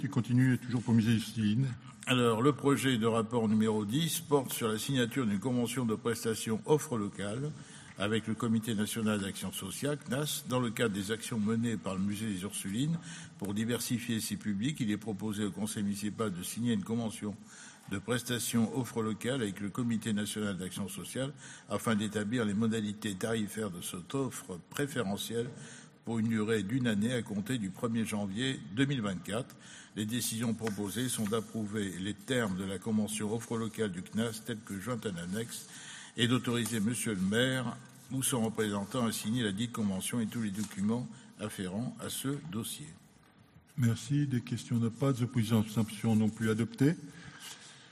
Tu continues toujours pour Musée Justine. Alors, le projet de rapport numéro 10 porte sur la signature d'une convention de prestation offre locale avec le Comité national d'action sociale, CNAS, dans le cadre des actions menées par le Musée des Ursulines. Pour diversifier ses publics, il est proposé au Conseil municipal de signer une convention de prestation offre locale avec le Comité national d'action sociale afin d'établir les modalités tarifaires de cette offre préférentielle pour une durée d'une année à compter du 1er janvier 2024. Les décisions proposées sont d'approuver les termes de la convention offre locale du CNAS telle que jointe en annexe et d'autoriser Monsieur le maire ou son représentant à signer la dite convention et tous les documents afférents à ce dossier. Merci. Des questions de pas, des oppositions, abstentions non plus adoptées.